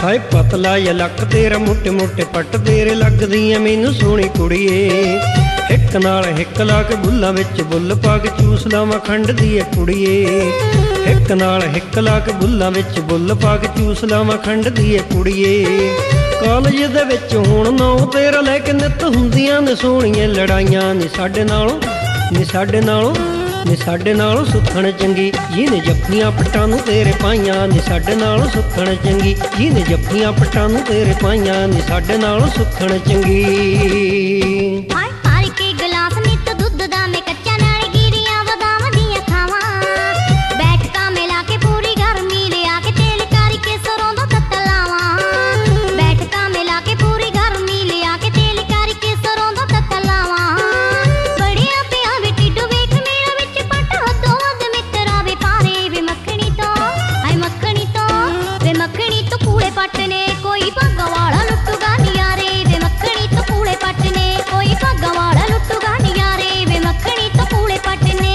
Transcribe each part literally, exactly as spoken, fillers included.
हाय पतला या लक तेरा मोटे मोटे पट तेरे लगदियां मैनू सोहनी कुड़िए हिक नाल हिक ला के बुल्लां विच बुल पा के चूस लावां खंड दी कुड़िए हिक नाल हिक ला के बुल्लां विच बुल पा के चूस लावां खंड दी कुड़िए कालज दे विच हुण नौ तेरा लैके नित हुंदियां ने सोहणियां लड़ाइयां नी साडे नालों नी साडे नालों नी साडे नालों सुखण चंगी जिहने जफ्फियां पट्टां नूं तेरे पाईयां नी साडे नालों सुखण चंगी जिहने जफ्फियां पट्टां नूं तेरे पाईयां नी साडे नालों सुखण चंगी। हाय पार के गिलास नित दुध दा मैं कच्चा नाल गिरियां बदाम दियां खावां बैठका मिला के पूरी गर्मी लिया के तेल करके सरों दा तत्त लावां बैठका मिला के पूरी गर्मी लिया के तेल करके सरों दा तत्त लावां बड़िया पिया वे टिड्ड वेख मेरा विच पट हदों वध मित्रा वे पारे वे मक्खणी तो हाय मक्खणी तो वे मक्खणी तो कूड़े पट ने कोई भागा वाला लुट्टूगा नियारे वे मक्खणी तो कूड़े पट ने कोई भागा वाला लुट्टूगा नियारे वे मक्खणी तो कूड़े पट ने।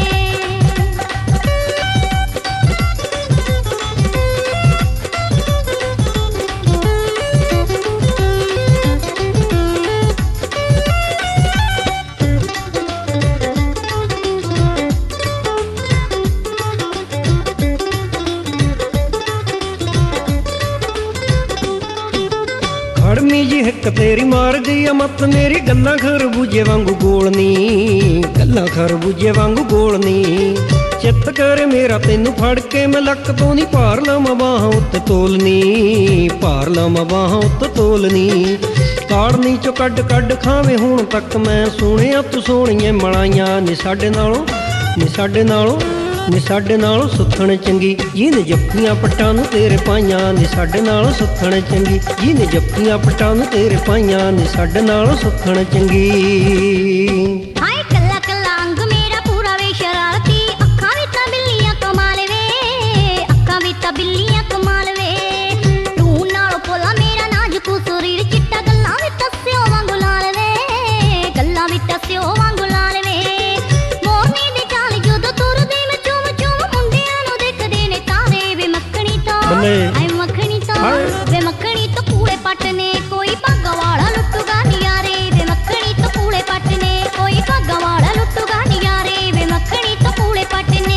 खड़मी जी हिक तेरी मार गई मत मेरी गल्लां खरबूजे वांगू गोलनी गल्लां खरबूजे वांगू गोलनी चित कर मेरा तैनू फड़ के मैं लक तो नी भार लावां बाहां उत्ते तोलनी भार लावां बाहां उत्ते तोलनी काड़नी चो कड कड खावे हुण तक मैं सुणिया तू सोहणियां मलाइयां नी साडे नालों नी साडे नालों नी साडे नालों सुखण चंगी जिहने जफ्फियां पट्टां नूं तेरे पाईयां नी साडे नालों सुखण चंगी जिहने जफ्फियां पट्टां नूं तेरे पाईयां नी साडे नालों सुखण चंगी। हाय कल्ला कल्ला अंग मेरा पूरा वे शरारती अखां विच तां बिल्लियां कमाल वे अखां विच तां बिल्लियां कमाल वे ढूंढ नालों पोला मेरा नाजुक शरीर चिट्टा गल्लां विच तां स्यो वांगू लाल वे गल्लां विच तां स्यो वांगू लाल वे मोरनी दे चाल जदों तुरदे मैं चुम चुम मुंडियां नूं देखदे ने तारे वे मक्खणी तो हाय मक्खणी तो वे मक्खणी तो कूड़े पट ने कोई भागा वाला लुट्टूगा नियारे वे मक्खणी तो कूड़े पट ने कोई भागा वाला लुट्टूगा नियारे वे मक्खणी तो कूड़े पट ने।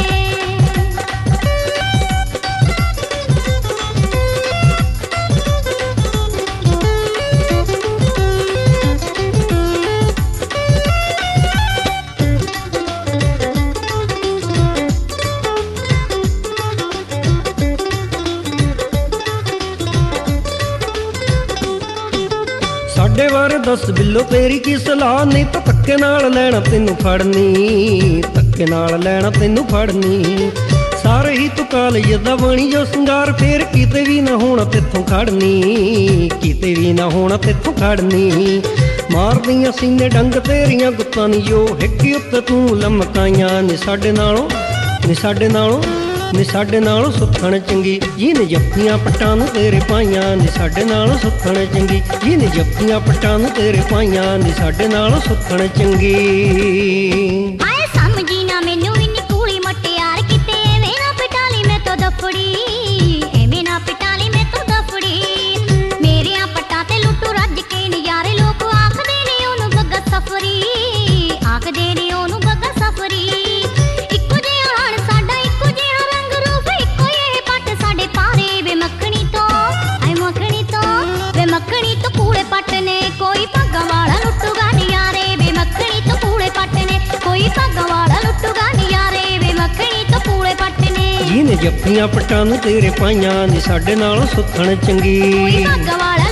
साडे बारे दस बिल्लो तेरी की सलाह नहीं तो धक्के नाल लैना तैनू फड़नी धक्के नाल लैना तैनू फड़नी सारे ही तू कालज दा बणी जो संगार फेर किते भी ना होना तेथों खड़नी किते भी ना होना तेथों खड़नी मार दियां सीने डंग तेरियां गुत्तां नी जो हिक उत्ते तू लमकाइयां नी साडे नालों नी साडे नालों नी साडे नालों सुखण चंगी जिहने जफ्फियां पट्टां नूं तेरे पाईयां नी साडे नालों सुखण चंगी जिहने जफ्फियां पट्टां नूं तेरे पाईयां नी साडे नालों सुखण चंगी। हाय समझी ना मैनू इन्नी कूली मटियार किते एवें ना पिटाली मैं तो दफड़ी एवें ना पिटाली मैं तो दफड़ी मेरियां पट्टां ते लुट्टू रज के नज़ारे लोग आखदे ने ओनू गग्गा सफरी आखदे ने ओनू गग्गा सफरी इक्को जिहा हण साडा इक्को जिहा रंग रूप इक्को ये पट साडे पारे वे मक्खणी तो हाय मक्खणी तो वे मक्खणी तो कूड़े पट ने कोई भागा वाला लुट्टूगा नियारे वे मक्खणी तो कूड़े पट ने कोई भागा वाला लुट्टूगा नियारे वे मक्खणी तो कूड़े पट ने जिहने जफ्फियां पट्टां नूं तेरे पाईयां नी साडे नालों सुखण चंगी कोई भागा वाला